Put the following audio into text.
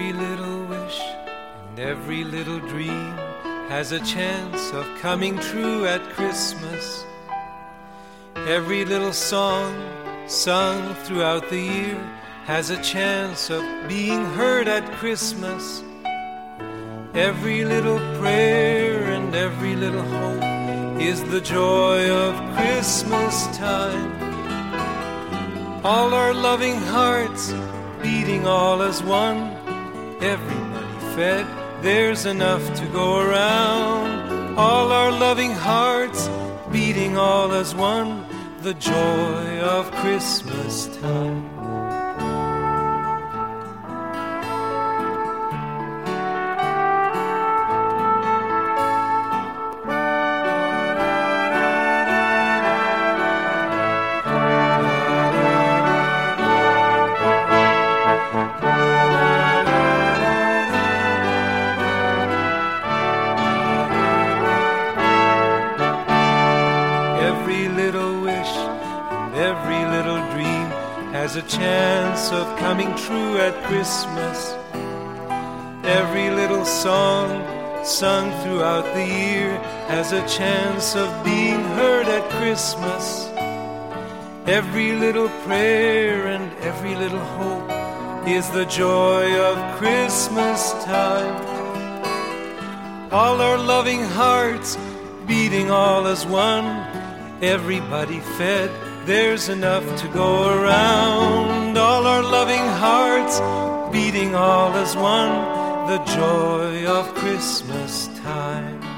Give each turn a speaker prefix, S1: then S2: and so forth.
S1: Every little wish and every little dream has a chance of coming true at Christmas. Every little song sung throughout the year has a chance of being heard at Christmas. Every little prayer and every little hope is the joy of Christmas time. All our loving hearts beating all as one, everybody fed, there's enough to go around. All our loving hearts beating all as one, the joy of Christmas time. Every little dream has a chance of coming true at Christmas. Every little song sung throughout the year has a chance of being heard at Christmas. Every little prayer and every little hope is the joy of Christmas time. All our loving hearts beating all as one, everybody fed, there's enough to go around. All our loving hearts beating all as one, the joy of Christmas time.